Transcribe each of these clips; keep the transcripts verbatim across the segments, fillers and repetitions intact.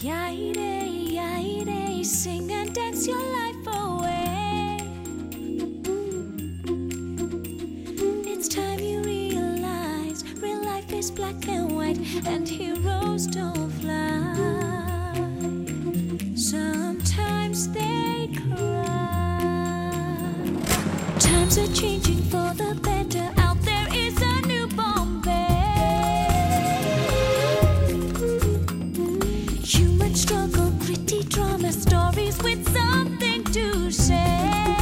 Yaire, yaire, sing and dance your life away. It's time you realize real life is black and white, and heroes don't fly. Sometimes they cry. Times are changing for the better. Out there is a new Bombay. Human struggle, gritty drama, stories with something to say.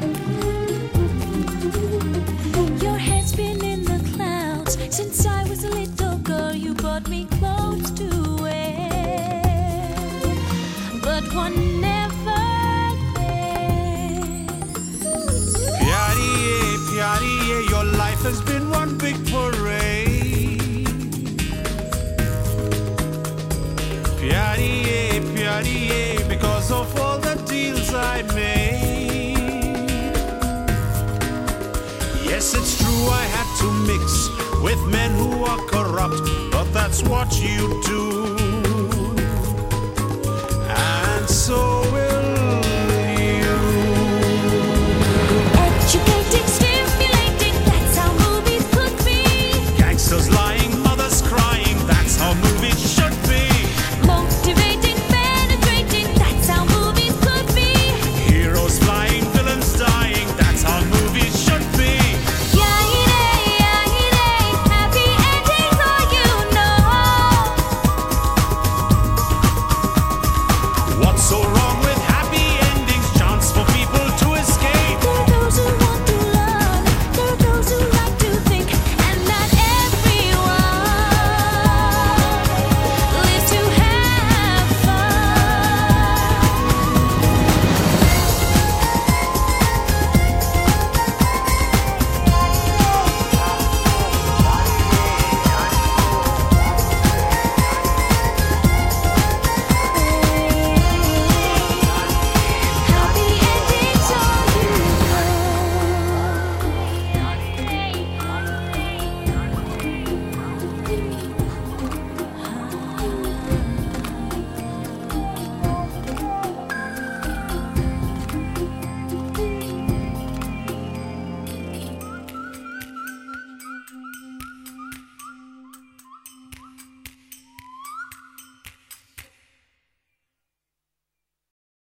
Your head's been in the clouds since I was a little girl. You bought me clothes to wear, but one never cared. Pyariye, pyariye, your life has been one big parade. Pyariye, pyariye, because of all the deals I made. Yes, it's true, I had to mix with men who are corrupt, but that's what you do.